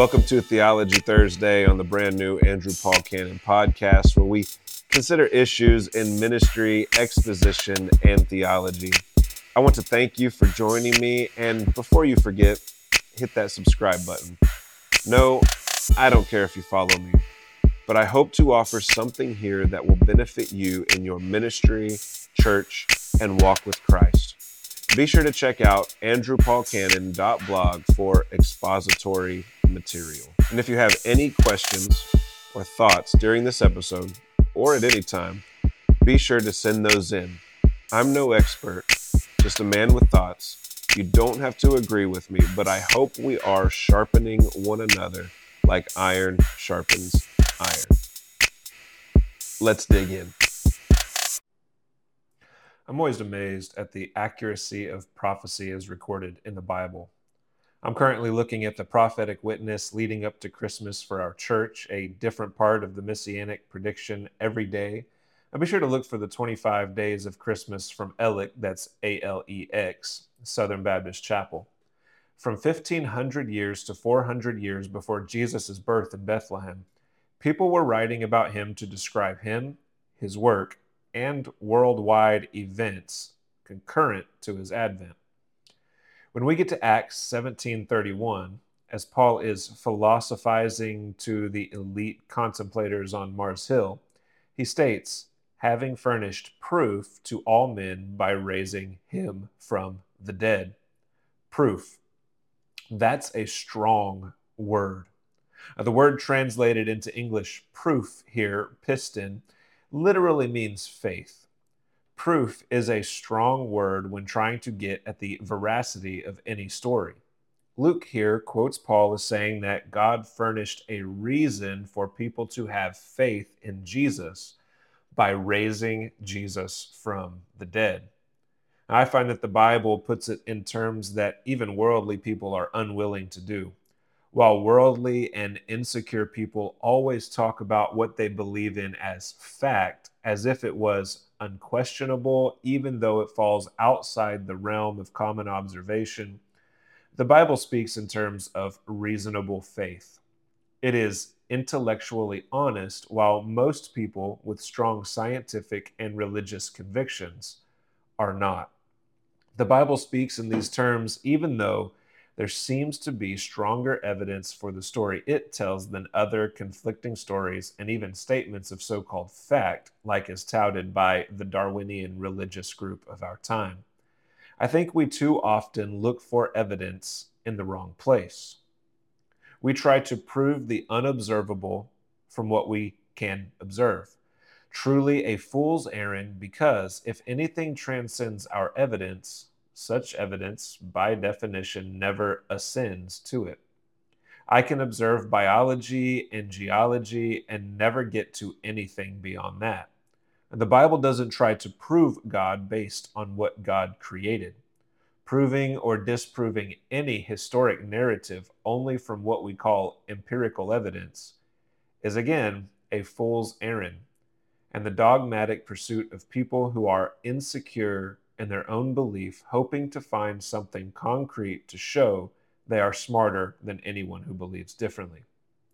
Welcome to Theology Thursday on the brand new Andrew Paul Cannon podcast, where we consider issues in ministry, exposition, and theology. I want to thank you for joining me, and before you forget, hit that subscribe button. No, I don't care if you follow me, but I hope to offer something here that will benefit you in your ministry, church, and walk with Christ. Be sure to check out andrewpaulcannon.blog for expository material. And if you have any questions or thoughts during this episode, or at any time, be sure to send those in. I'm no expert, just a man with thoughts. You don't have to agree with me, but I hope we are sharpening one another like iron sharpens iron. Let's dig in. I'm always amazed at the accuracy of prophecy as recorded in the Bible. I'm currently looking at the prophetic witness leading up to Christmas for our church, a different part of the messianic prediction every day. And be sure to look for the 25 Days of Christmas from ALEX, that's A-L-E-X, Southern Baptist Chapel. From 1,500 years to 400 years before Jesus' birth in Bethlehem, people were writing about him to describe him, his work, and worldwide events concurrent to his advent. When we get to Acts 17:31, as Paul is philosophizing to the elite contemplators on Mars Hill, he states, having furnished proof to all men by raising him from the dead. Proof. That's a strong word. The word translated into English proof here, piston, literally means faith. Proof is a strong word when trying to get at the veracity of any story. Luke here quotes Paul as saying that God furnished a reason for people to have faith in Jesus by raising Jesus from the dead. Now, I find that the Bible puts it in terms that even worldly people are unwilling to do. While worldly and insecure people always talk about what they believe in as fact, as if it was unquestionable, even though it falls outside the realm of common observation, the Bible speaks in terms of reasonable faith. It is intellectually honest, while most people with strong scientific and religious convictions are not. The Bible speaks in these terms, even though there seems to be stronger evidence for the story it tells than other conflicting stories and even statements of so-called fact, like is touted by the Darwinian religious group of our time. I think we too often look for evidence in the wrong place. We try to prove the unobservable from what we can observe. Truly a fool's errand, because if anything transcends our evidence, such evidence, by definition, never ascends to it. I can observe biology and geology and never get to anything beyond that. And the Bible doesn't try to prove God based on what God created. Proving or disproving any historic narrative only from what we call empirical evidence is, again, a fool's errand and the dogmatic pursuit of people who are insecure in their own belief, hoping to find something concrete to show they are smarter than anyone who believes differently.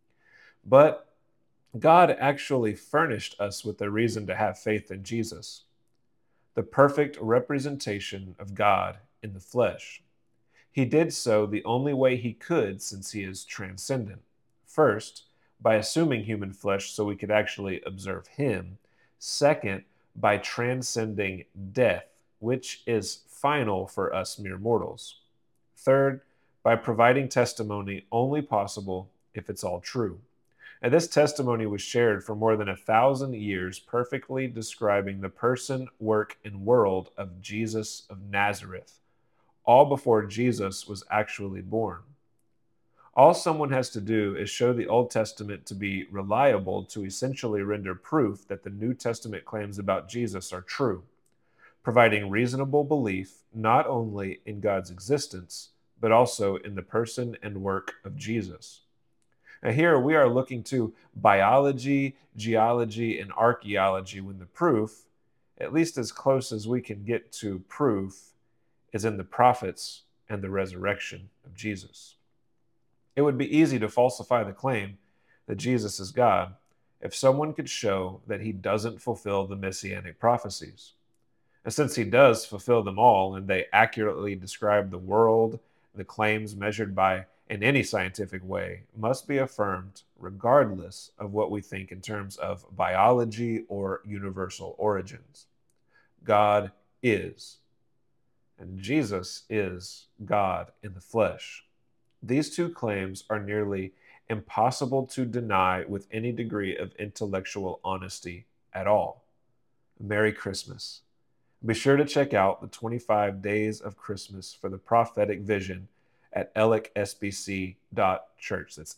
But God actually furnished us with a reason to have faith in Jesus, the perfect representation of God in the flesh. He did so the only way he could, since he is transcendent. First, by assuming human flesh so we could actually observe him. Second, by transcending death, which is final for us mere mortals. Third, by providing testimony only possible if it's all true. And this testimony was shared for more than 1,000 years, perfectly describing the person, work, and world of Jesus of Nazareth, all before Jesus was actually born. All someone has to do is show the Old Testament to be reliable to essentially render proof that the New Testament claims about Jesus are true, providing reasonable belief not only in God's existence, but also in the person and work of Jesus. Now, here we are looking to biology, geology, and archaeology when the proof, at least as close as we can get to proof, is in the prophets and the resurrection of Jesus. It would be easy to falsify the claim that Jesus is God if someone could show that he doesn't fulfill the messianic prophecies. And since he does fulfill them all, and they accurately describe the world, the claims measured by in any scientific way must be affirmed regardless of what we think in terms of biology or universal origins. God is, and Jesus is God in the flesh. These two claims are nearly impossible to deny with any degree of intellectual honesty at all. Merry Christmas. Be sure to check out the 25 Days of Christmas for the prophetic vision at alexsbc.church. That's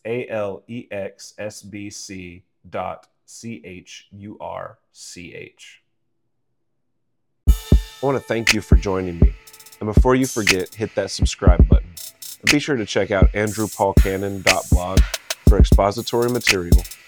ALEXSBC.CHURCH. I want to thank you for joining me. And before you forget, hit that subscribe button. And be sure to check out andrewpaulcannon.blog for expository material